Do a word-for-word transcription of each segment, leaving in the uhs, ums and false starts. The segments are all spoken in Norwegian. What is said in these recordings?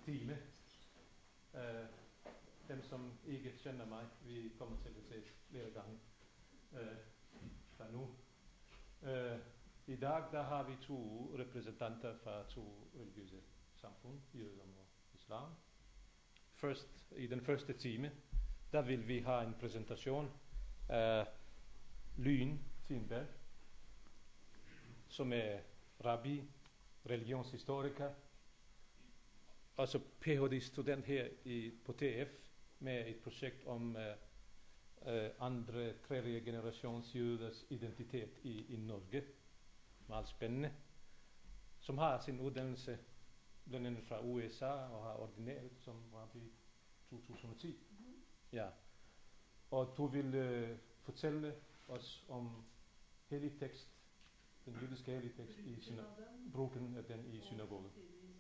time. Uh, dem som ikke kjenner meg, vi kommer til å ses flere ganger uh, fra nå. Uh, I dag da har vi to representanter fra to religiøse samfunn, jødedom og islam. Først, I den første time da vil vi ha en presentasjon av Lyn Tindberg, som er rabbi, religionshistoriker, altså Ph.D.-student her i, på T F med et prosjekt om uh, uh, andre, tredje generasjons jøders identitet i, i Norge. Meget spennende. Som har sin utdannelse blant annet fra U S A og har ordinert som rabbi i to tusen og ti. Ja. Og du vil uh, fortelle oss om hellig tekst, den jødiske hellige tekst, i syna- bruken av den i synagogen.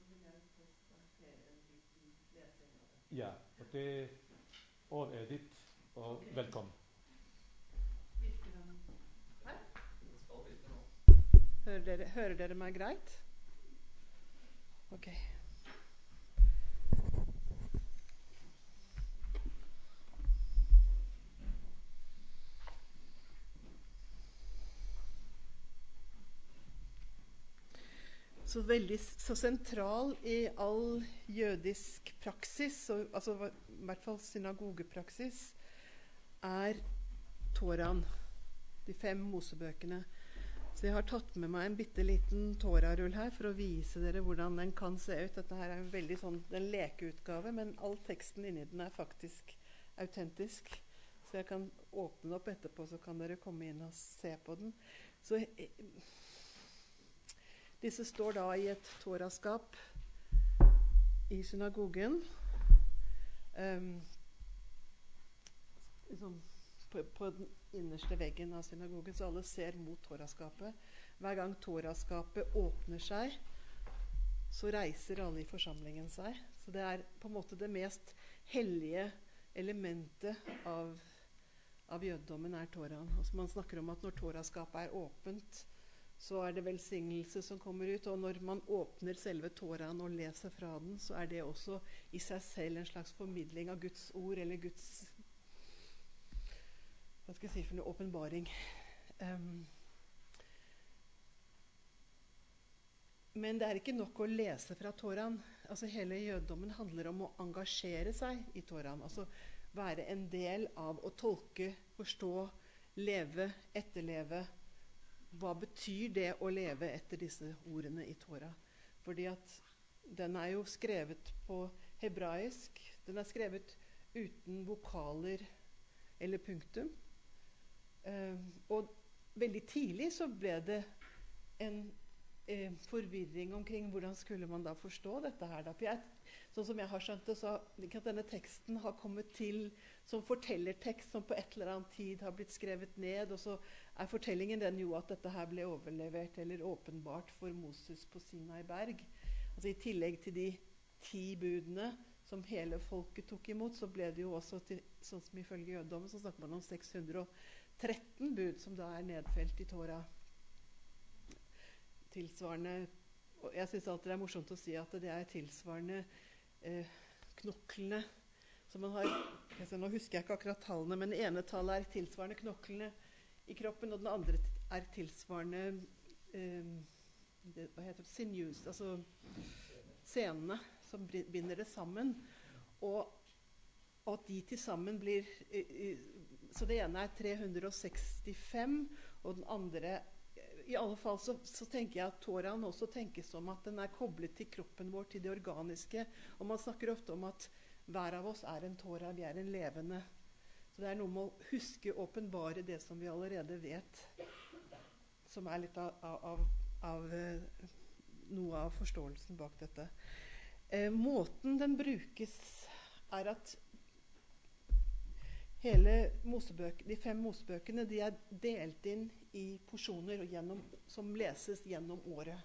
Ja, og det år er ditt, og velkommen. Hører dere, hører dere meg greit? Ok. Så veldig så sentral i all jødisk praksis, og, altså i hvert fall synagogepraksis, er Toraen, de fem Mosebøkene. Så jeg har tatt med meg en bitte liten Torarull her for å vise dere hvordan den kan se ut. Dette her er en veldig sånn en lekeutgave, men all teksten inni den er faktisk autentisk. Så jeg kan åpne den opp etterpå, så kan dere komme inn og se på den. Så disse står da i et toraskap i synagogen. Um, liksom på, på den innerste veggen av synagogen, så alle ser mot toraskapet. Hver gang toraskapet åpner seg, så reiser alle i forsamlingen seg. Så det er på en måte det mest hellige elementet av, av jødedommen er Toraen. Altså man snakker om at når toraskapet er åpent, så er det velsignelse som kommer ut, og når man åpner selve Toraen og leser fra den, så er det også i seg selv en slags formidling av Guds ord, eller Guds, hva skal jeg si for noe, åpenbaring. Um, men det er ikke nok å lese fra Toraen. Altså hele jødedommen handler om å engasjere seg i Toraen, altså være en del av å tolke, forstå, leve, etterleve. Hva betyr det å leve etter disse ordene i Torah? Fordi at den er jo skrevet på hebraisk. Den er skrevet uten vokaler eller punktum. Uh, og veldig tidlig så ble det en uh, forvirring omkring hvordan skulle man da forstå dette her. Da. For jeg, sånn som jeg har skjønt det, så at denne teksten har kommet til som fortellertekst som på et eller annet tid har blitt skrevet ned, og så er fortellingen den jo at dette her ble overlevert eller åpenbart for Moses på Sinai berg. Altså i tillegg til de ti budene som hele folket tok imot, så ble det jo også, til, sånn som ifølge jødedommen, så snakker man om seks hundre og tretten bud som da er nedfelt i Torah. Tilsvarende, og jeg synes alltid det er morsomt å si at det er tilsvarende eh, knoklene, så man har, altså nå husker jeg ikke akkurat tallene, men det ene tallet er tilsvarende knoklene i kroppen, og den andre er tilsvarende eh, det, hva heter det, sinews, altså senene som binder det sammen, og, og at de til sammen blir, eh, så det ene er tre hundre og sekstifem, og den andre, i alle fall så, så tenker jeg at Toraen også tenkes som at den er koblet til kroppen vår, til det organiske, og man snakker ofte om at hver av oss er en Torah, vi er en levende. Så det er noe med å huske å åpenbare det som vi allerede vet, som er litt av, av, av noe av forståelsen bak dette. Eh, måten den brukes er at hele Mosebøk, de fem Mosebøkene de er delt inn i porsjoner gjennom, som leses gjennom året.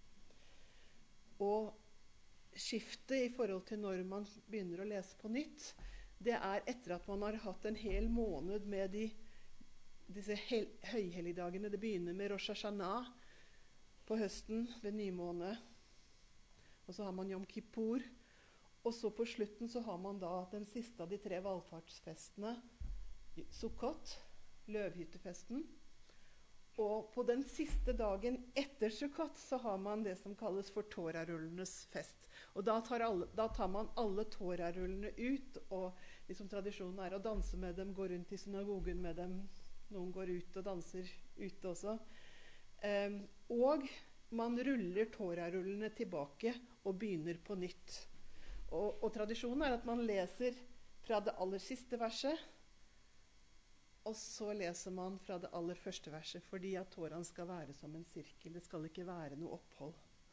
Og skiftet i forhold til når man begynner å lese på nytt, det er etter at man har hatt en hel måned med de, disse hel, høyhelligdagene. Det begynner med Rosh Hashanah på høsten ved nymåne, og så har man Yom Kippur, Og så på slutten så har man da den siste av de tre valgfartsfestene, Sukkot, løvhyttefesten. Og på den siste dagen etter Sukkot så har man det som kalles for Torarullenes fest. Og da tar, alle, da tar man alle Torarullene ut, og liksom tradisjonen er å danse med dem, gå rundt i synagogen med dem. Noen går ut og danser ute også. Um, og man ruller Torarullene tilbake og begynner på nytt. Og, og tradisjonen er at man leser fra det aller siste verset, og så leser man fra det aller første verset, fordi at Toraen skal være som en sirkel. Det skal ikke være noe opphold.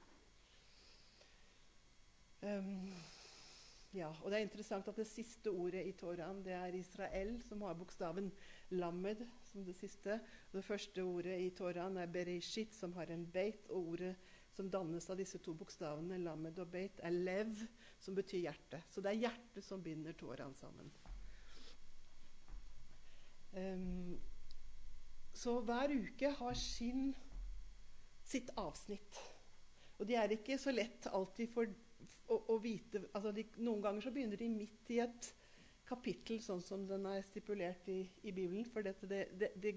Um, ja, og det er interessant at det siste ordet i Toraen, det er Israel, som har bokstaven Lamed som det siste. Og det første ordet i Toraen er Bereshit, som har en beit, og ordet som dannes av disse to bokstavene, Lamed og beit, er lev, som betyr hjerte. Så det er hjertet som binder Toraen sammen. Um, så hver uke har sin, sitt avsnitt. Og de er ikke så lett alltid for å, å vite. Altså de, noen ganger så begynner de midt i et kapittel, sånn som den er stipulert i, i Bibelen. For dette, det, det, det,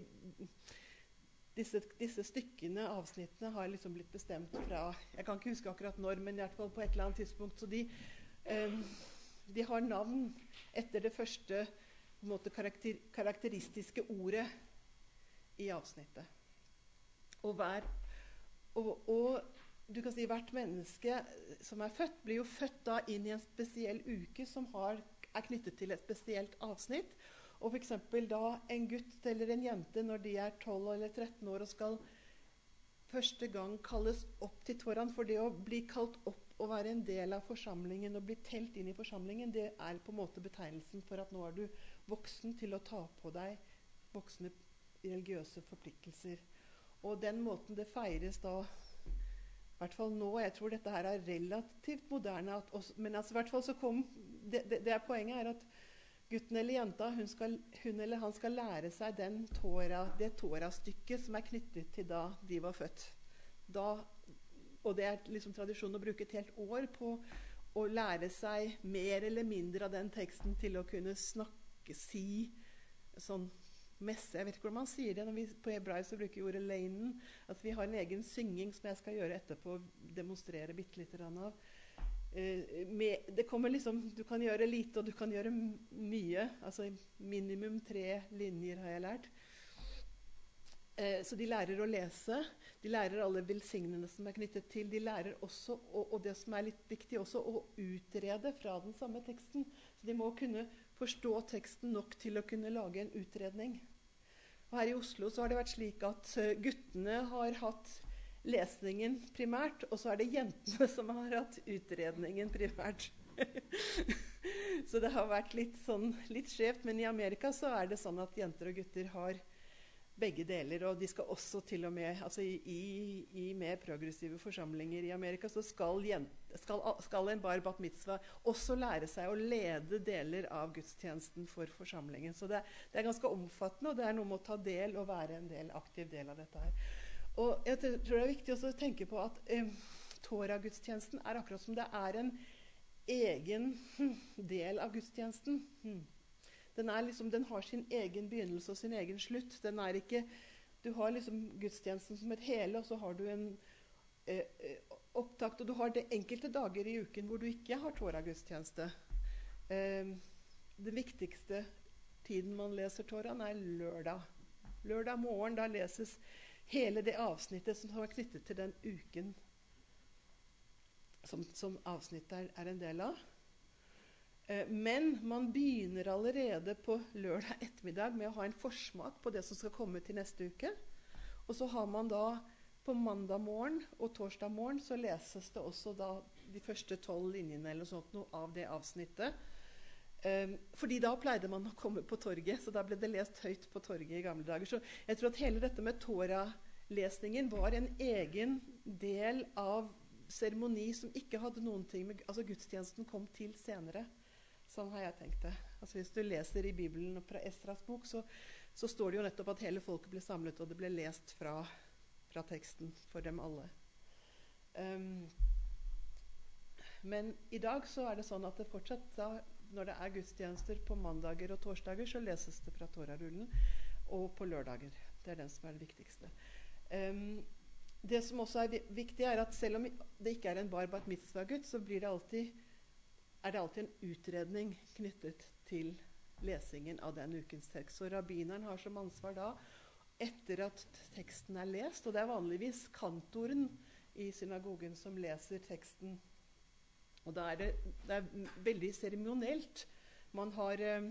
disse, disse stykkene, avsnittene, har liksom blitt bestemt fra, jeg kan ikke huske akkurat når, men i hvert fall på et eller annet tidspunkt. Så de, um, de har navn etter det første på en måte, karakter, karakteristiske ordet i avsnittet. Og, hver, og, og du kan si hvert menneske som er født, blir jo født da inn i en spesiell uke som har, er knyttet til et spesielt avsnitt. Og for eksempel da en gutt eller en jente når de er tolv eller tretten år og skal første gang kalles opp til Toraen, for det å bli kalt opp og være en del av forsamlingen og bli telt inn i forsamlingen, det er på en måte betegnelsen for at nå er du voksen til å ta på deg voksne religiøse forpliktelser. Og den måten det feires da, i hvert fall nå, jeg tror dette her er relativt moderne, at også, men altså, i hvert fall så kom, det, det, det er poenget er at gutten eller jenta, hun, skal, hun eller han skal lære seg den tora, det Tora-stykket som er knyttet til da de var født. Da, og det er liksom tradisjon å bruke et helt år på å lære seg mer eller mindre av den teksten til å kunne snakke, si, sånn messe. Jeg vet ikke hvordan man sier det. Når vi på hebraisk så bruker vi ordet leinen. At vi har en egen synging som jeg skal gjøre etterpå, demonstrere bitte litt av. Uh, med, det kommer liksom, du kan gjøre lite og du kan gjøre mye, altså minimum tre linjer har jeg lært. Uh, så de lærer å lese, de lærer alle velsignene som er knyttet til, de lærer også, og, og det som er litt viktig også, å utrede fra den samme teksten. Så de må kunne forstå teksten nok til å kunne lage en utredning. Og her i Oslo så har det vært slik at uh, guttene har hatt lesningen primært, og så er det jentene som har hatt utredningen primært. Så det har vært litt, sånn, litt skjevt, men i Amerika så er det sånn at jenter og gutter har begge deler, og de skal også til og med, altså i, i, i mer progressive forsamlinger i Amerika, så skal, jente, skal, skal en bar bat mitzvah også lære seg å lede deler av gudstjenesten for forsamlingen. Så det, det er ganske omfattende, og det er noe med å ta del og være en del, aktiv del av dette her. Og jeg tror det er viktig også å tenke på at eh, Torah-gudstjenesten er akkurat som det er en egen hm, del av gudstjenesten. Hm. Den, er liksom, den har sin egen begynnelse og sin egen slutt. Den er ikke, du har liksom gudstjenesten som et hele, og så har du en eh, opptakt, og du har det enkelte dager i uken hvor du ikke har Torah-gudstjeneste. Eh, den viktigste tiden man leser Toraen er lørdag. Lørdag morgen, da leses hele det avsnittet som er knyttet til den uken som, som avsnittet er, er en del av. Eh, men man begynner allerede på lørdag ettermiddag med å ha en forsmak på det som skal komme til neste uke. Og så har man da på mandag morgen og torsdag morgen så leses det også da de første tolv linjene eller sånt noe av det avsnittet. Um, fordi da pleide man å komme på torget, så da ble det lest høyt på torget i gamle dager. Så jeg tror at hele dette med Torah-lesningen var en egen del av seremoni som ikke hadde noen ting med, altså gudstjenesten kom til senere. Sånn har jeg tenkt det. Altså hvis du leser i Bibelen fra Esras bok, så, så står det jo nettopp at hele folket ble samlet, og det ble lest fra, fra teksten for dem alle. Um, Men i dag så er det sånn at det fortsatt, da, når det er gudstjenester på mandager og torsdager, så leses det fra Torarullen, og på lørdager. Det er den som er det viktigste. Um, det som også er viktig, er at selv om det ikke er en bar bat mitzvah-gutt, så blir det alltid, er det alltid en utredning knyttet til lesingen av den ukens tekst. Så rabbineren har som ansvar da, etter at teksten er lest, og det er vanligvis kantoren i synagogen som leser teksten. Og da er det, det er veldig seremonielt. Man har eh,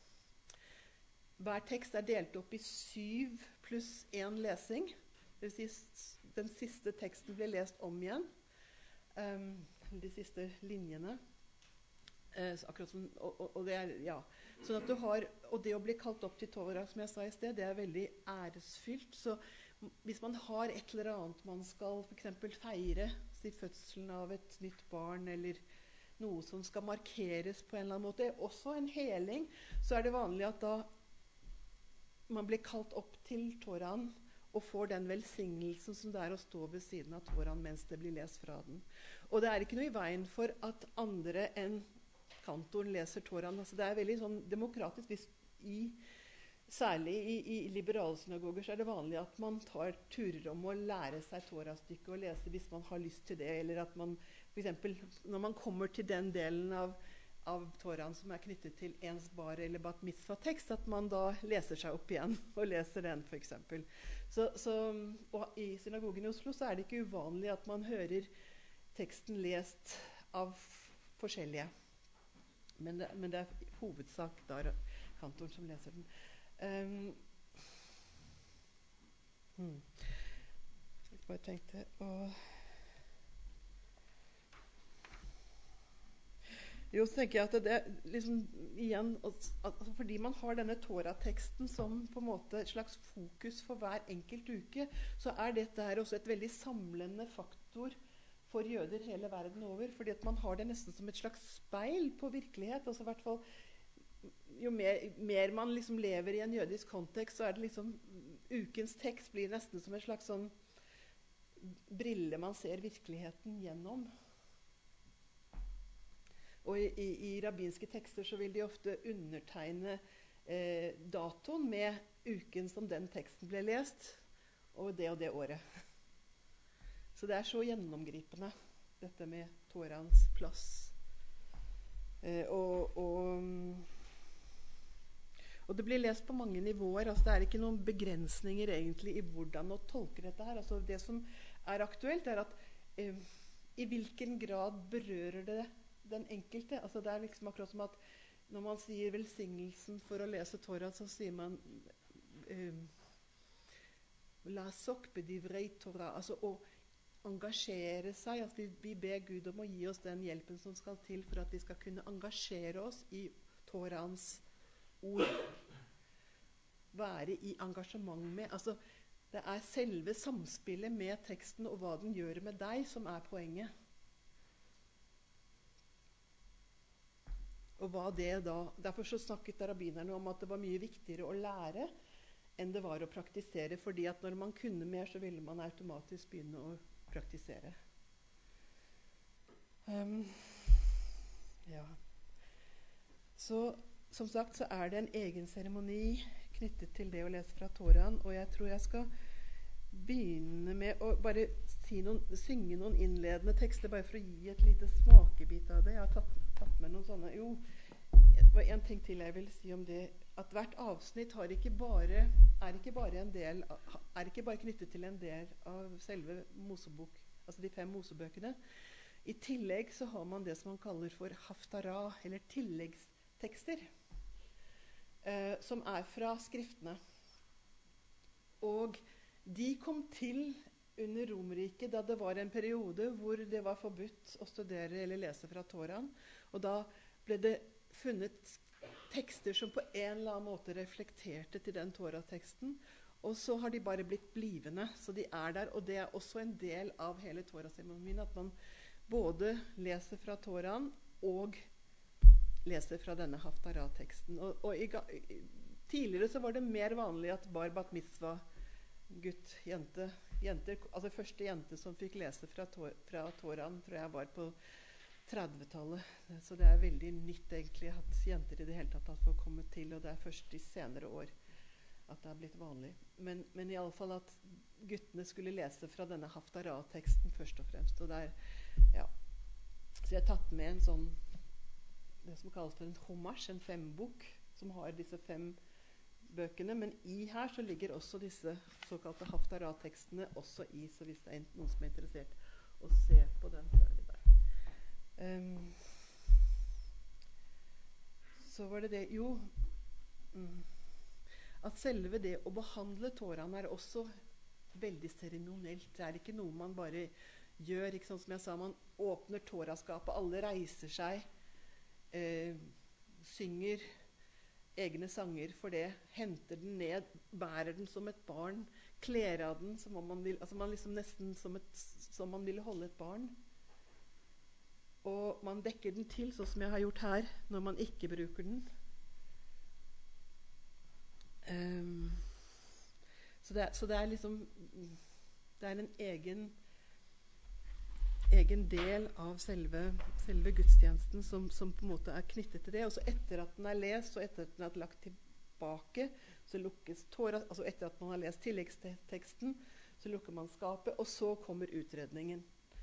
hver tekst er delt opp i syv pluss én lesing. Det vil si, den siste teksten blir lest om igjen. Um, de siste linjene. Eh, akkurat som, og, og, og det er, ja. Sånn at du har, og det å bli kalt opp til Torah, som jeg sa i sted, det er veldig æresfylt. Så hvis man har et eller annet man skal for eksempel feire, si fødselen av et nytt barn, eller noe som skal markeres på en eller annen måte, også en heling, så er det vanlig at da man blir kalt opp til Torahen og får den velsignelsen som det er å stå ved siden av Torahen mens det blir lest fra den. Og det er ikke noe i veien for at andre enn kantoren leser Torahen. Altså det er veldig sånn demokratisk. Hvis i, særlig i, i liberale synagoger så er det vanlig at man tar turer om å lære seg Torah-stykket og lese hvis man har lyst til det, eller at man, for eksempel, når man kommer til den delen av, av Torahen som er knyttet til ens bar eller bat mitzvah-tekst, at man da leser seg opp igjen og leser den, for eksempel. Så, så, og i synagogen i Oslo så er det ikke uvanlig at man hører teksten lest av forskjellige. Men det, men det er hovedsak da kantoren som leser den. Um, hmm. Jeg bare tenkte å... Jo, så tenker jeg at det er liksom igjen, altså fordi man har denne Torah-teksten som på en måte et slags fokus for hver enkelt uke, så er dette her også et veldig samlende faktor for jøder hele verden over, fordi at man har det nesten som et slags speil på virkelighet. Altså i hvert fall, jo mer, mer man liksom lever i en jødisk kontekst, så er det liksom, ukens tekst blir nesten som en slags sånn brille man ser virkeligheten gjennom. Og i, i, i rabbinske tekster så vil de ofte undertegne eh, datoen med uken som den teksten ble lest, og det og det året. Så det er så gjennomgripende, dette med Torahens plass. Eh, og, og, og det blir lest på mange nivåer. Altså det er ikke noen begrensninger egentlig i hvordan å tolke dette her. Altså det som er aktuelt er at eh, i hvilken grad berører det den enkelte. Altså det er liksom akkurat som at når man sier velsignelsen for å lese Torah, så sier man eh, la sok bedivrei Torah. Altså å engasjere seg, at vi, vi ber Gud om å gi oss den hjelpen som skal til for at vi skal kunne engasjere oss i Torahens ord. Være i engasjement med, altså det er selve samspillet med teksten og hva den gjør med deg som er poenget. Og hva det da, derfor så snakket rabbinerne om at det var mye viktigere å lære enn det var å praktisere, fordi at når man kunne mer, så ville man automatisk begynne å praktisere. Um, ja. Så som sagt så er det en egen seremoni knyttet til det å lese fra Torahen, og jeg tror jeg skal begynne med å bare si noen, synge noen innledende tekster, bare for å gi et lite smakebit av det. Jeg har tatt, tatt med noen sånne, jo, det var en ting til jeg vil si om det, at hvert avsnitt har ikke bare, er ikke bare en del, er ikke bare knyttet til en del av selve Mosebok, altså de fem Mosebøkene. I tillegg så har man det som man kaller for haftara, eller tilleggstekster, eh, som er fra skriftene. Og de kom til under Romerriket da det var en periode hvor det var forbudt å studere eller lese fra Torahen. Og da ble det funnet tekster som på en eller annen måte reflekterte til den Torah-teksten. Og så har de bare blitt blivende, så de er der. Og det er også en del av hele Torah-seremonien, at man både leser fra Torahen og leser fra denne Haftara-teksten. Og, og i, tidligere så var det mer vanlig at bar bat mitzvah, gutt, jente, jenter, altså første jente som fikk lese fra, tor, fra Torahen, tror jeg var på trettitallet. Så det er veldig nytt egentlig at jenter i det hele tatt har fått kommet til, og det er først i senere år at det er blitt vanlig. Men, men i alle fall at guttene skulle lese fra denne Haftarah-teksten først og fremst. Og der, ja. Så jeg har tatt med en sånn, det som kalles for en homash, en fembok, som har disse fem bøkene. Men i her så ligger også disse såkalte Haftarah-tekstene også i, så hvis det er noen som er interessert å se på den, så er det der. Um, så var det det, jo, mm, at selve det å behandle Toraen er også veldig seremonielt. Det er ikke noe man bare gjør, ikke sånn som jeg sa, man åpner Toraskapet, alle reiser seg, eh, synger egne sanger for det, henter den ned, bærer den som et barn, kler av den som om man vil, altså man liksom nesten som, et, som man ville holde et barn. Og man dekker den til, sånn som jeg har gjort her, når man ikke bruker den. Um, så, det er, så det er liksom det er en egen egen del av selve, selve gudstjenesten som, som på en måte er knyttet til det. Og så etter at den er lest, og etter at den er lagt tilbake, så lukkes Tora, altså etter at man har lest tilleggsteksten, så lukker man skapet, og så kommer utredningen.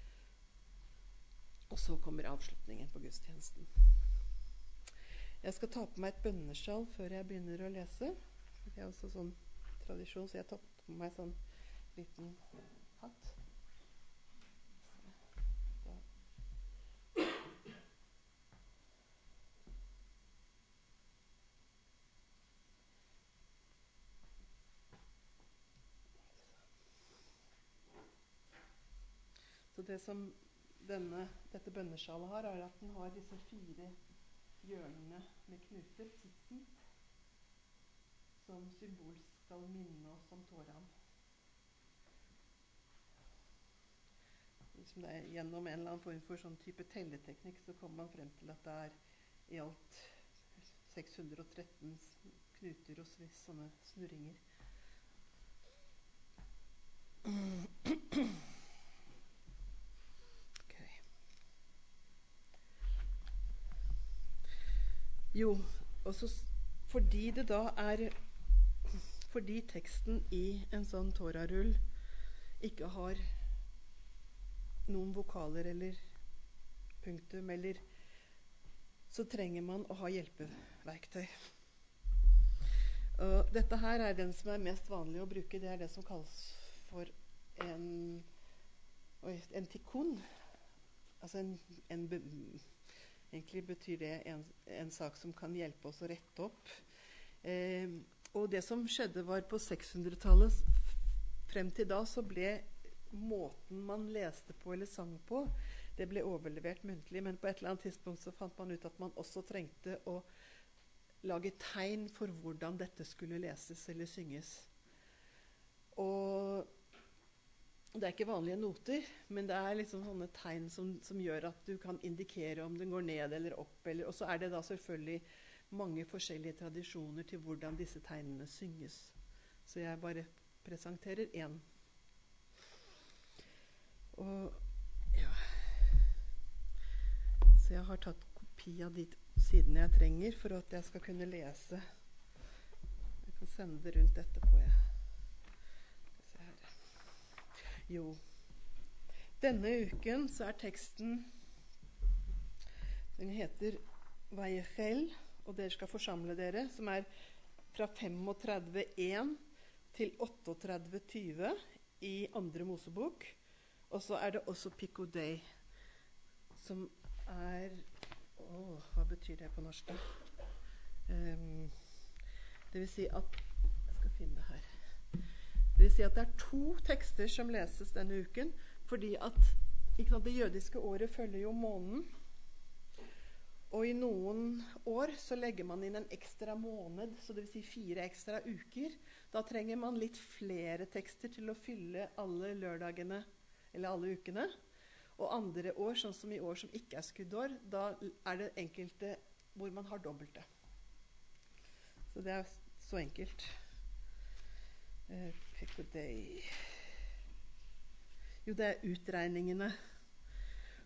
Og så kommer avslutningen på gudstjenesten. Jeg skal ta på meg et bønnesjal før jeg begynner å lese. Det er også sånn tradisjon, så jeg tar på meg sånn liten hatt. Så det som denne, dette bønnesjalet har, er at den har disse fire hjørnene med knuter, tzitzit, som symbol skal minne oss om Toraen. Liksom det er gjennom en eller annen form for sånn type telleteknikk så kommer man frem til at det er i alt seks hundre og tretten knuter og sånne snurringer. Jo, også fordi det da er fordi teksten i en sånn Torah-rull ikke har noen vokaler eller punktum, eller så trenger man å ha hjelpeverktøy. Og dette her er den som er mest vanlig å bruke. Det er det som kalles for en, oi, en tikkun. Altså en, en be, egentlig betyr det en, en sak som kan hjelpe oss å rette opp. Eh, og det som skjedde var på sekshundretallet, frem til da så ble måten man leste på eller sang på, det ble overlevert muntlig, men på et eller annet tidspunkt så fant man ut at man også trengte å lage tegn for hvordan dette skulle leses eller synges. Og det er ikke vanlige noter, men det er liksom sånne tegn som, som gjør at du kan indikere om den går ned eller opp. Eller, og så er det da selvfølgelig mange forskjellige tradisjoner til hvordan disse tegnene synges. Så jeg bare presenterer en. Og ja. Så jeg har tatt kopi av de sidene jeg trenger for at jeg skal kunne lese. Jeg kan sende det rundt etterpå, jeg. Jo, denne uken så er teksten, den heter Vayechel, og dere skal forsamle dere, som er fra trettifem én til trettioåtte tjue i andre Mosebok. Og så er det også Pikodei, som er, åh, hva betyr det på norsk da? Um, det vil si at, jeg skal finne det her. Det vil si at det er to tekster som leses denne uken, fordi at ikke sant, det jødiske året følger jo månen. Og i noen år så legger man inn en ekstra måned, så det vil si fire ekstra uker. Da trenger man litt flere tekster til å fylle alle lørdagene, eller alle ukene. Og andre år, sånn som i år som ikke er skuddår, da er det enkelte hvor man har dobbelte. Så det er så enkelt. Uh, jo, det er utregningene.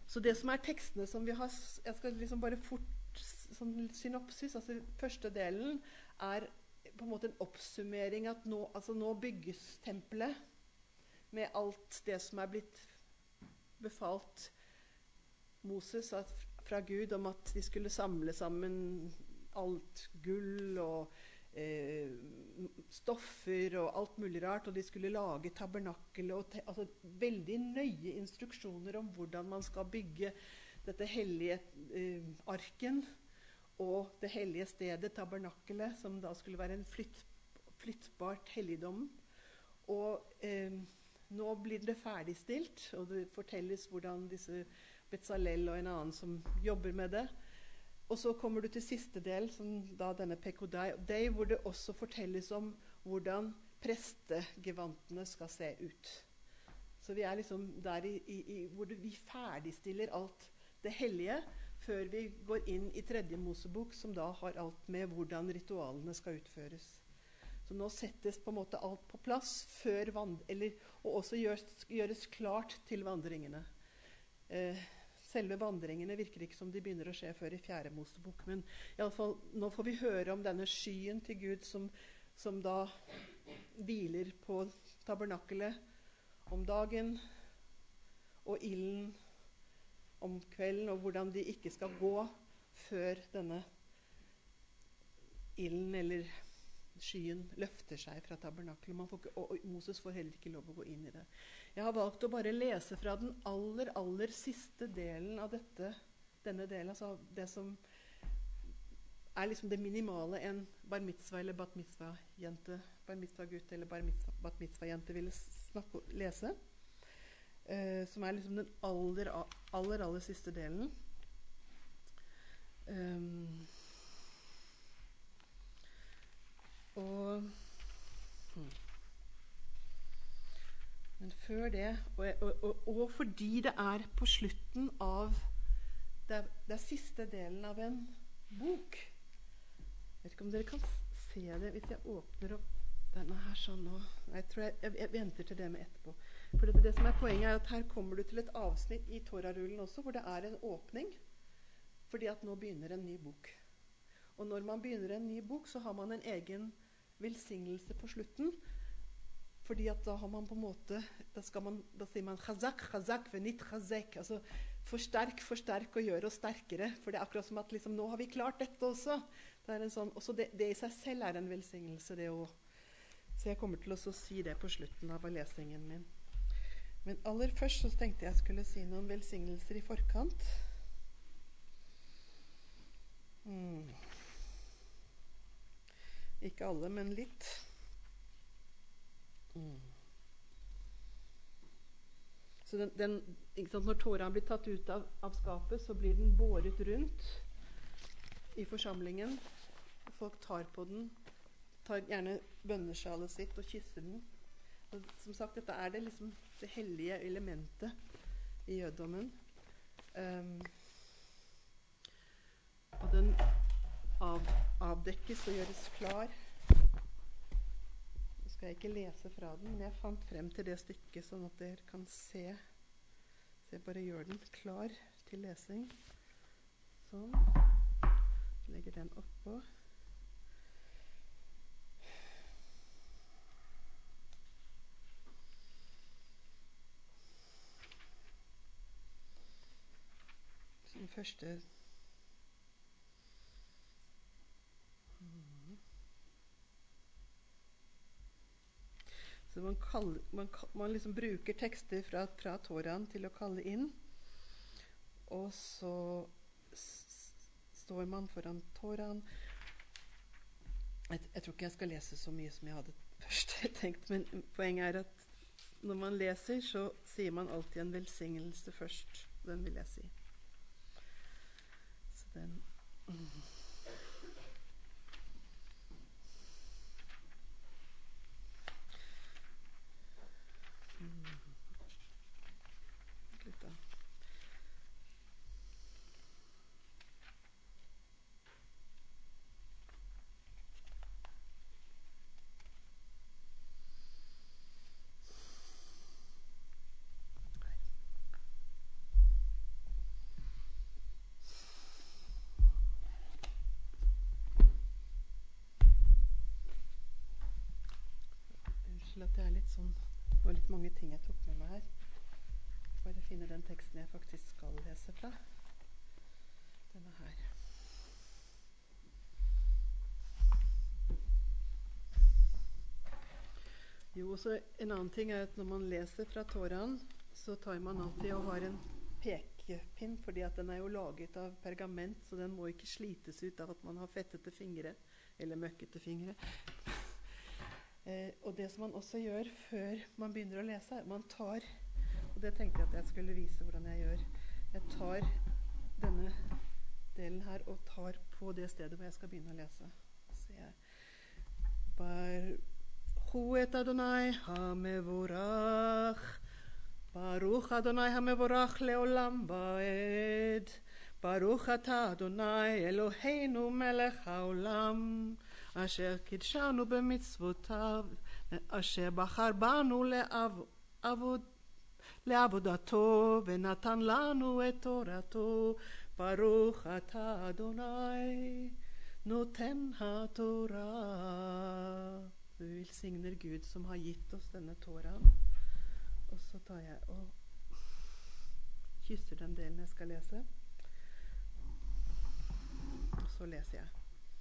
Så det som er tekstene som vi har, jeg skal liksom bare fort sånn synopsis, altså første delen er på en måte en oppsummering at nå, altså nå bygges tempelet med alt det som er blitt befalt Moses at, fra Gud om at de skulle samle sammen alt gull og eh, stoffer og alt mulig rart, og de skulle lage tabernakel og te, altså veldig nøye instruksjoner om hvordan man skal bygge dette hellige eh, arken og det hellige stedet, tabernakelet, som da skulle være en flytt, flyttbart helligdom. Og eh, nå blir det ferdigstilt, og det fortelles hvordan disse Bezalel og en annen som jobber med det. Og så kommer du til siste del, som da denne Pekodai, hvor det også fortelles om hvordan prestegevantene skal se ut. Så vi er liksom der i, i, i, hvor det, vi ferdigstiller alt det hellige, før vi går inn i tredje Mosebok, som da har alt med hvordan ritualene skal utføres. Så nå settes på en måte alt på plass, før vand, eller, og også gjøres, gjøres klart til vandringene. Eh, selve vandringene virker ikke som de begynner å skje før i fjerde Mosebok, men i alle fall, nå får vi høre om denne skyen til Gud som, som da hviler på tabernakelet om dagen, og ilden om kvelden, og hvordan de ikke skal gå før denne ilden eller skyen løfter seg fra tabernakelet. Man får ikke, og, og Moses får heller ikke lov å gå inn i det. Jeg har valgt å bare lese fra den aller, aller siste delen av dette, denne delen, altså det som er liksom det minimale en bar mitzvah eller bat mitzvah-jente, bar mitzvah-gutt eller bar mitzvah, bat mitzvah-jente ville snakke, lese. Uh, som er liksom den aller, aller, aller siste delen. Um, og hmm. Men før det, og, og, og, og fordi det er på slutten av det er, det er siste delen av en bok. Jeg vet ikke om dere kan se det hvis jeg åpner opp denne her sånn nå. Jeg tror jeg, jeg, jeg venter til det med etterpå. For det, det som er poenget er at her kommer du til et avsnitt i Torah-rullen også, hvor det er en åpning, fordi at nå begynner en ny bok. Og når man begynner en ny bok, så har man en egen velsignelse på slutten, fordi at da har man på en måte, da, skal man, da sier man chazak, chazak, venit chazek, altså forsterk, forsterk og gjør oss sterkere, for det er akkurat som at liksom, nå har vi klart dette også. Det er en sånn, også det, det i seg selv er en velsignelse, det også. Så jeg kommer til å si det på slutten av lesningen min. Men aller først så tenkte jeg skulle si noen velsignelser i forkant. Mm. Ikke alle, men litt. Mm. Så den, den, ikke sant, når Toraen blir tatt ut av, av skapet, så blir den båret rundt i forsamlingen. Folk tar på den, tar gjerne bønnesjalet sitt og kysser den. Og som sagt, dette er det, liksom, det hellige elementet i jødommen. Um, og den av, avdekkes og gjøres klar. Nå skal jeg ikke lese fra den, men jeg fant frem til det stykket sånn at dere kan se. Så jeg bare gjør den klar til lesing. Sånn. Legger den oppå. Den første mm. Så man, kaller, man, man liksom bruker tekster fra, fra Toraen til å kalle inn, og så s står man foran Toraen. Jeg, jeg tror ikke jeg skal lese så mye som jeg hadde først tenkt, men poenget er at når man leser, så sier man alltid en velsignelse først. Den vil jeg si. Den mm. Mm. Litt da. det er litt sånn, det var litt mange ting jeg tok med meg her. Jeg bare finner den teksten jeg faktisk skal lese fra. Denne her. Jo, så en annen ting er at når man leser fra Toraen, så tar man alltid og har en pekepinn, fordi at den er jo laget av pergament, så den må ikke slites ut av at man har fettete fingre, eller møkkete fingre. eh, og det som man også gjør før man begynner å lese, man tar, og det tenkte jeg at jeg skulle vise hvordan jeg gjør, jeg tar denne delen her og tar på det stedet hvor jeg skal begynne å lese. Så jeg bare את אדוני המבורך, ברוך אדוני המבורך לעולם ועד, ברוך אתה אדוני אלוהינו מלך העולם, אשר קידשנו במצוותיו, אשר בחר בנו לעבוד, לעבודתו ונתן לנו את תורתו, ברוך אתה אדוני נותן התורה. Vi velsigner Gud som har gitt oss denne Toraen. Og så tar jeg og kysser den delen jeg skal lese. Og så leser jeg.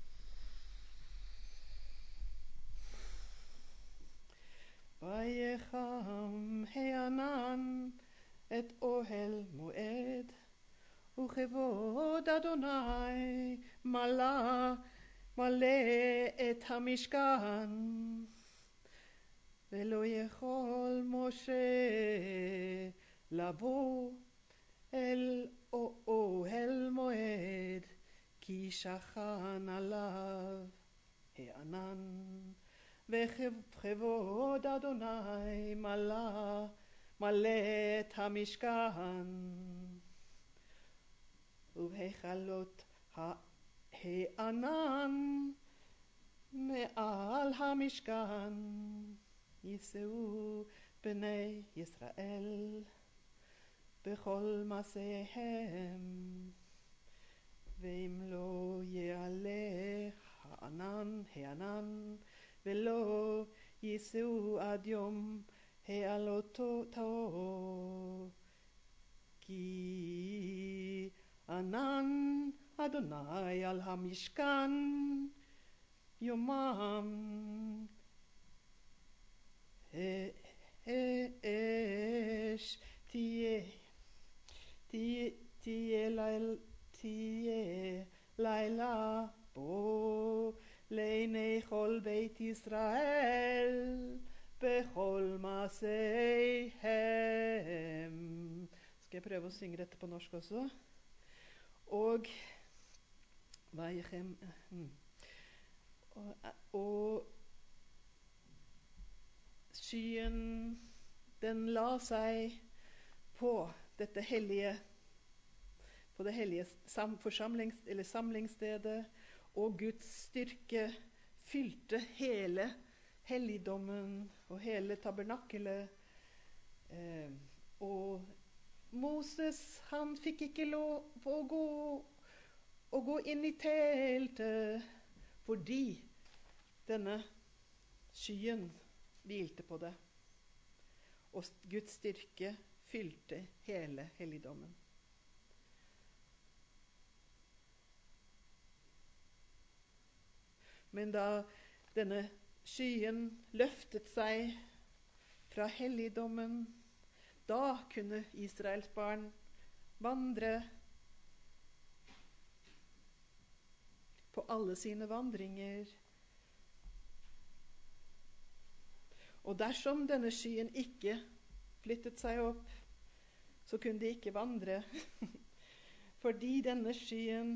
ויחם הענן את אוהל מועד, וכבוד אדוני מלא מלא את המשכן, ולא יכול משה לבוא אל אוהל מועד, כי שכן עליו הענן, וכבוד אדוני מלא מלא את המשכן, ובהיכלות הענן מעל המשכן יישאו בני ישראל בכל מעשיהם, ואם לא יעלה הענן הענן ולא יישאו עד יום העלותו, כי ענן אדוני על המשכן יומם אש תהיה תהיה לילה בו לעיני כל בית ישראל בכל מעשיהם. Skal jeg prøve å synge dette på norsk også? Og Vayichem, hmm. og, og skyen, den la seg på dette hellige, på det hellige sam, forsamlings, eller samlingsstedet, og Guds styrke fylte hele helligdommen og hele tabernakelet. Eh, og Moses, han fikk ikke lov å gå å gå inn i teltet fordi denne skyen hvilte på det, og Guds styrke fylte hele helligdommen. Men da denne skyen løftet seg fra helligdommen, da kunne Israels barn vandre på alle sine vandringer. Og dersom denne skyen ikke flyttet seg opp, så kunne de ikke vandre. Fordi denne skyen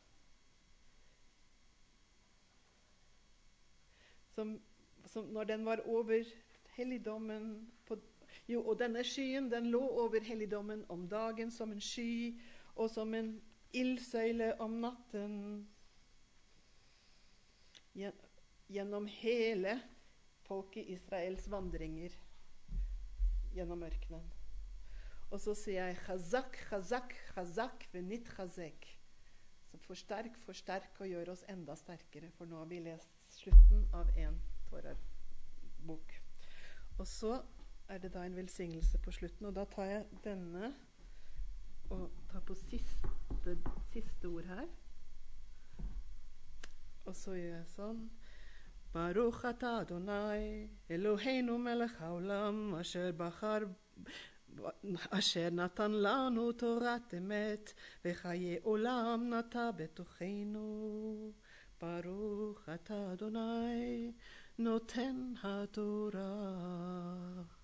som, som når den var over helligdommen på, jo, og denne skyen, den lå over helligdommen om dagen som en sky, og som en ildsøyle om natten, gjennom hele folket Israels vandringer gjennom ørkenen. Og så sier jeg chazak, chazak, chazak, venit chazek. Så forsterk, forsterk og gjør oss enda sterkere, for nå har vi lest slutten av en Torah-bok. Og så er det da en velsignelse på slutten, og da tar jeg denne og tar på siste, siste ord her. Og så gjør jeg sånn. Baruch ata Adonai, Eloheinu melech haolam, asher bachar, asher natan lanu torat emet, vechaye olam nata betochenu. Baruch ata Adonai, noten ha-Torah.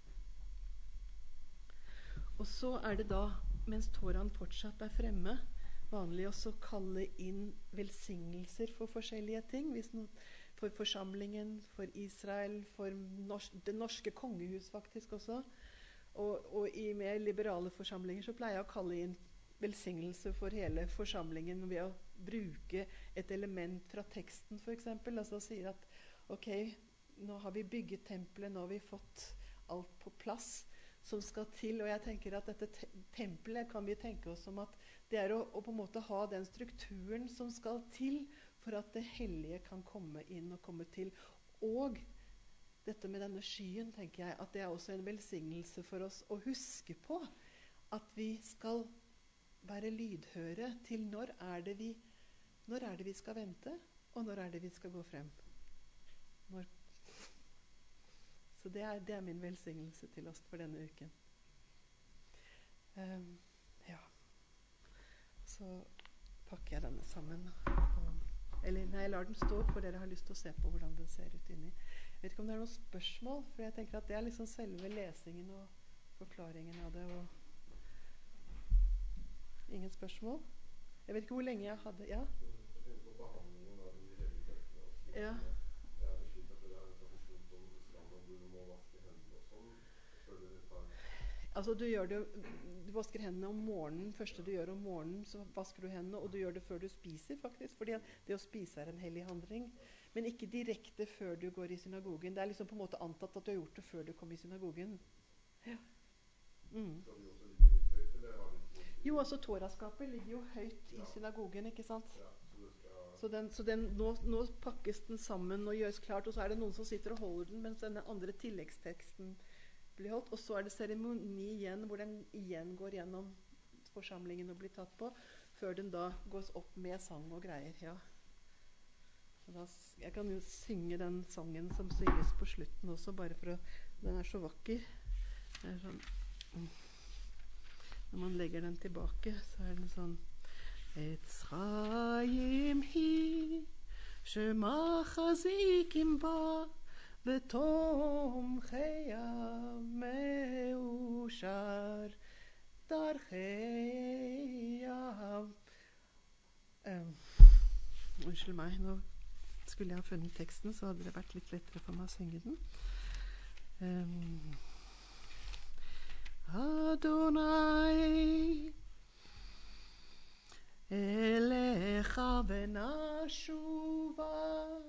Og så er det da, mens Toraen fortsatt er fremme, vanlig også å kalle inn velsignelser for forskjellige ting. Hvis noe, for forsamlingen, for Israel, for nors det norske kongehus faktisk også. Og, og i mer liberale forsamlinger så pleier jeg å kalle inn velsignelse for hele forsamlingen ved å bruke et element fra teksten for eksempel. Altså sier at ok, nå har vi bygget tempelet, nå har vi fått alt på plass som skal til, og jeg tenker at dette te tempelet kan vi tenke oss som at det er å, å på en måte ha den strukturen som skal til for at det hellige kan komme inn og komme til. Og dette med denne skyen, tenker jeg, at det er også en velsignelse for oss å huske på at vi skal være lydhøre til når er det vi, når er det vi skal vente, og når er det vi skal gå frem. Når Så det er, det er min velsignelse til oss for denne uken. Um, ja. Så pakker jeg denne sammen. Og, eller nei, jeg lar den stå, for dere har lyst til å se på hvordan den ser ut inni. Jeg vet ikke om det er noen spørsmål, for jeg tenker at det er liksom selve lesingen og forklaringen av det. Og ingen spørsmål? Jeg vet ikke hvor lenge jeg hadde... Ja? Ja. Altså du gjør det, du vasker hendene om morgenen, første du gjør om morgenen, så vasker du hendene, og du gjør det før du spiser faktisk, fordi det å spise er en hellig handling. Men ikke direkte før du går i synagogen. Det er liksom på en måte antatt at du har gjort det før du kom i synagogen. Ja. Mm. Jo, altså Toraskapet ligger jo høyt i synagogen, ikke sant? Så, den, så den, nå, nå pakkes den sammen og gjøres klart, og så er det noen som sitter og holder den, mens denne andre tilleggsteksten blir holdt, og så er det seremoni igjen, hvor den igjen går gjennom forsamlingen og blir tatt på, før den da gås opp med sang og greier, ja. Så da, jeg kan jo synge den sangen som synges på slutten også, bare for å, den er så vakker. Det er sånn, når man legger den tilbake, så er den sånn, Etzrayim hi, shema chazikim ba, בתומכיה מאושר דרכיה. Um, unnskyld meg, nå skulle jeg ha funnet teksten, så hadde det vært litt lettere for meg å synge den. Um, Adonai elecha venashuva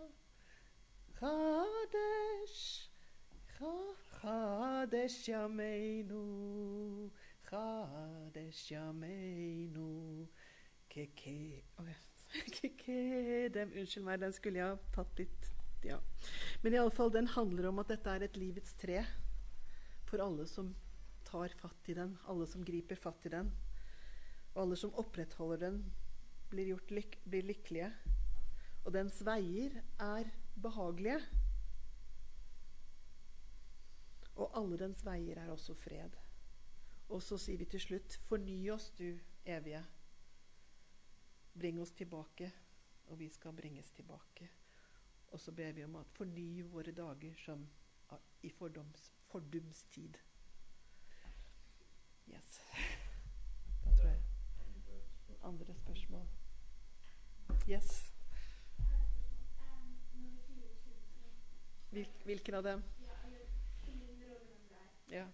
Chadesh, Chadesh Yameinu, Chadesh Yameinu, Keke, Keke, dem, unnskyld meg, den skulle jeg ha tatt litt, ja. Men i alle fall, den handler om at dette er et livets tre for alle som tar fatt i den, alle som griper fatt i den, og alle som opprettholder den, blir, gjort lyk blir lykkelige. Og dens veier er behagelige. Og alle dens veier er også fred. Og så sier vi til slutt, forny oss du evige. Bring oss tilbake, og vi skal bringes tilbake. Og så ber vi om at forny våre dager som i fordoms, fordumstid. Yes. Da tror jeg. Andre spørsmål. Yes. Hvil, hvilken av dem? Ja.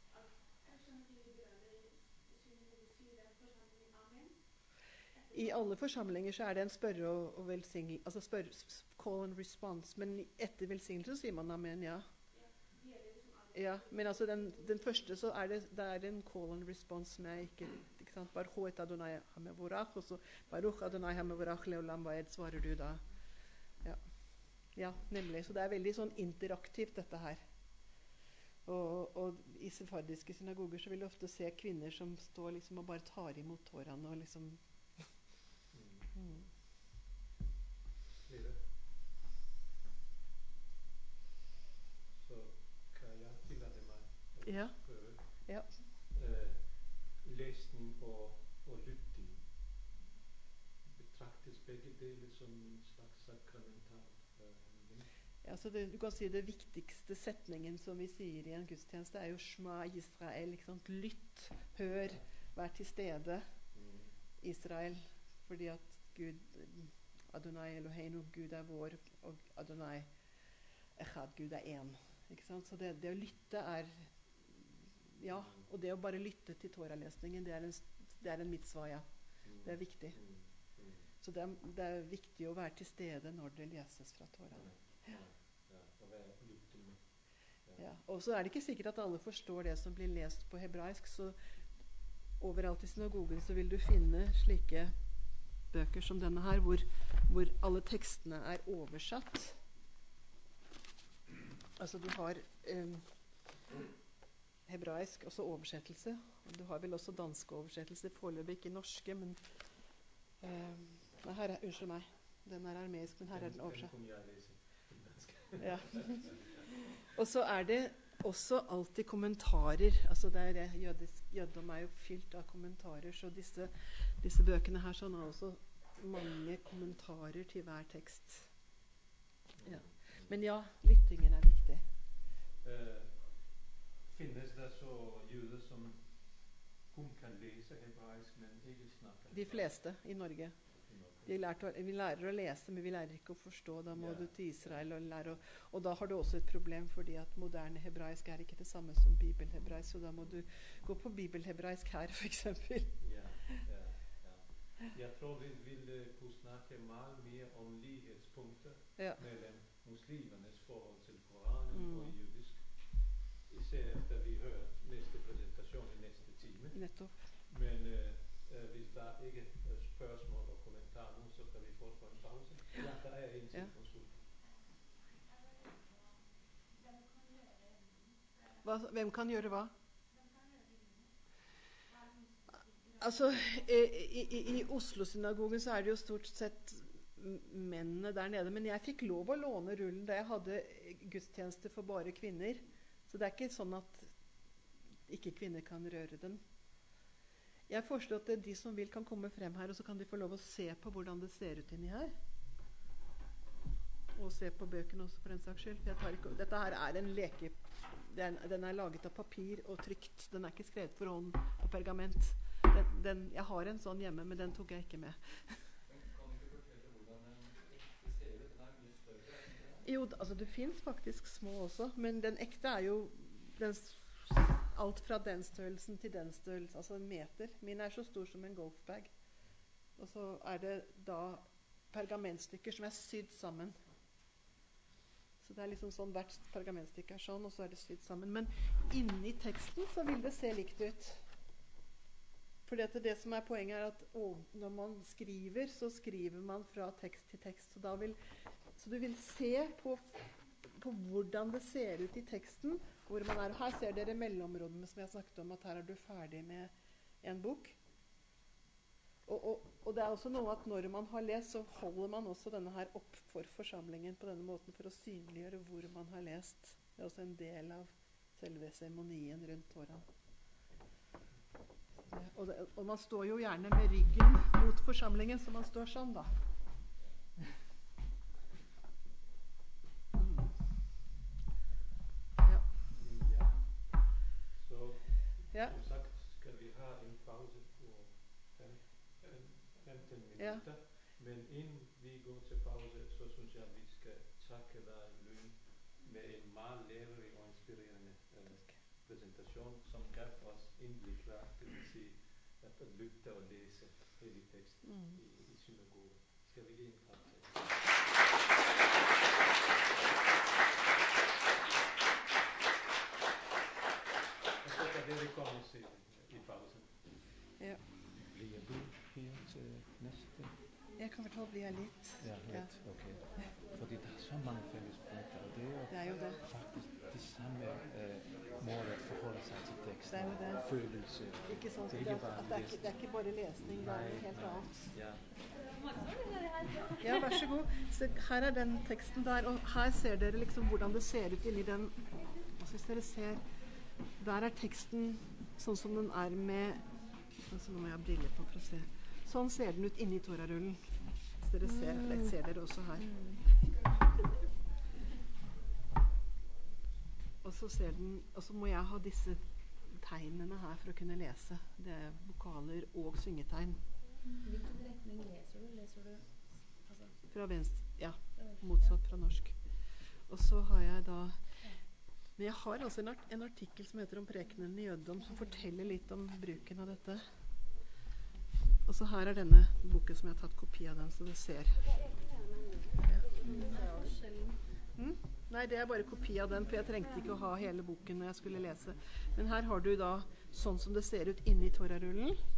I alle forsamlinger så er det en spørre og, og velsignelse, altså spørre, call and response, men etter velsignelse så sier man amen, ja. Ja, men altså den, den første så er det, det er en call and response som jeg ikke, ikke sant, Baruch Adonai hamevorach, og så Baruch Adonai hamevorach leolam vaed, svarer du da. Ja. Ja, nemlig. Så det er veldig sånn interaktivt dette her. Og, og i sefardiske synagoger så vil du ofte se kvinner som står liksom og bare tar imot tårene og liksom mm. Så kan jeg tillate meg å Ja. prøve. Ja. Eh, lesning og, og lytting betraktes begge deler som en slags sakramental handling. Ja, så det, du kan si det viktigste setningen som vi sier i en gudstjeneste, er jo Shma Israel. Ikke sant? Lytt, hør, vær til stede, Mm. Israel. Fordi at Gud, Adonai Eloheinu, Gud er vår, og Adonai Echad, Gud er én. Ikke sant? Så det, det å lytte er Ja, og det å bare lytte til Torah-lesningen, det er en, det er en mitzvah, ja. Mm. Det er viktig. Mm. Mm. Så det er, det er viktig å være til stede når det leses fra Torah. Ja. Ja, å være lyttende. Ja. Og så er det ikke sikkert at alle forstår det som blir lest på hebraisk, så overalt i synagogen så vil du finne slike bøker som denne her, hvor, hvor alle tekstene er oversatt. Altså du har um, hebraisk, også oversettelse. Og du har vel også danske oversettelse, foreløpig ikke norske, men um, nei, her er, unnskyld meg, den er armeisk, men her er den oversatt. Den kunne jeg lese. Ja. Og så er det også alltid kommentarer. Altså det er, jødisk, jødedom er jo fylt av kommentarer, så disse, disse bøkene her sånn har også mange kommentarer til hver tekst. Ja. Men ja, lyttingen er viktig. Uh, finnes det så jøder som kun kan lese hebraisk, men ikke snakker? De fleste i Norge. De lærte, vi lærer å lese, men vi lærer ikke å forstå. Da må Ja. du til Israel og lære å, og da har du også et problem, fordi at moderne hebraisk er ikke det samme som bibelhebraisk, så da må du gå på bibelhebraisk her, for eksempel. Ja, ja, ja. Jeg tror vi ville kunne snakke meget mere om lighedspunkter Ja. mellom muslimernes forhold til Koranen Mm. og jødisk. Især efter vi hører næste præsentation i næste time. Nettopp. Men øh, øh, hvis der ikke er spørgsmål og kommentarer nu, så kan vi få en pause. Ja, der er en til. Ja. Undskyld. Hva, hvem kan gjøre hva? Altså, i, i, i Oslo-synagogen så er det jo stort sett m- mennene der nede. Men jeg fikk lov å låne rullen da jeg hadde gudstjeneste for bare kvinner. Så det er ikke sånn at ikke kvinner kan røre den. Jeg foreslår at de som vil kan komme frem her, og så kan de få lov å se på hvordan det ser ut inni her. Og se på bøkene også, for en saks skyld. For jeg tar ikke, dette her er en leke... Den, den er laget av papir og trykt. Den er ikke skrevet for hånd på pergament. Den, den, jeg har en sånn hjemme, men den tok jeg ikke med. Men kan du ikke fortelle hvordan en ekte ser ut? Den er mye større. Jo, d- altså det finnes faktisk små også, men den ekte er jo den, s- alt fra den størrelsen til den størrelsen, altså en meter. Min er så stor som en golfbag. Og så er det da pergamentstykker som er sydd sammen. Så det er liksom sånn, hvert pergamentstykke er sånn, og så er det sydd sammen. Men inni teksten så vil det se likt ut. For det, det som er poenget er at å, når man skriver, så skriver man fra tekst til tekst. Så, da vil, så du vil se på, på hvordan det ser ut i teksten, hvor man er. Her ser dere mellomrommene som jeg snakket om, at her er du ferdig med en bok. Og, og, og det er også noe at når man har lest, så holder man også denne her opp for forsamlingen på denne måten for å synliggjøre hvor man har lest. Det er også en del av selve seremonien rundt Toraen. Og, det, og man står jo gjerne med ryggen mot forsamlingen, så man står sånn da. Mm. Ja. Ja. Så Ja. som sagt skal vi ha en pause på fem, fem, femten Ja. minutter. Men inden vi går til pause, så synes jeg vi skal takke deg, Lynn, med en meget lærerig og inspirerende øh, præsentation, som gav os indblik, hvad det vil sige at at lytte og læse hellig tekst Mm. i, i synagogen. Skal vi give en klap til? Og så kan dere komme til i pausen. Ja. Bliver du her til næste? Jeg kan hvert fall blir jeg litt. Ja, litt. Ok. Fordi det er så mange fellespunkter. og Det er jo, Det er jo det. faktisk det samme eh, måte å forholde seg til teksten. Det er jo det. Følelse. Ikke sant? Det er Det, ikke bare at det, er les- ikke, det er ikke bare lesning, det er noe helt nei. annet. Ja. Ja, vær så god. Så her er den teksten der, og her ser dere liksom hvordan det ser ut inni den. Altså hvis dere ser, der er teksten sånn som den er med, altså nå må jeg ha briller på for å se. Sånn ser den ut inni Torarullen. Hvis dere ser, det ser dere også her. Og så ser den, og så må jeg ha disse tegnene her for å kunne lese. Det er vokaler og syngetegn. Hvilken retning leser du? Leser du altså, Fra venstre, ja, fra venstre? motsatt fra norsk. Og så har jeg da, men jeg har altså en, art, en artikkel som heter om prekenen i jødedom, som forteller litt om bruken av dette. Og så her er denne boken som jeg har tatt kopi av den, så du ser. Ja. Mm? Nei, det er bare kopi av den, for jeg trengte ikke å ha hele boken når jeg skulle lese. Men her har du da sånn som det ser ut inni Torarullen.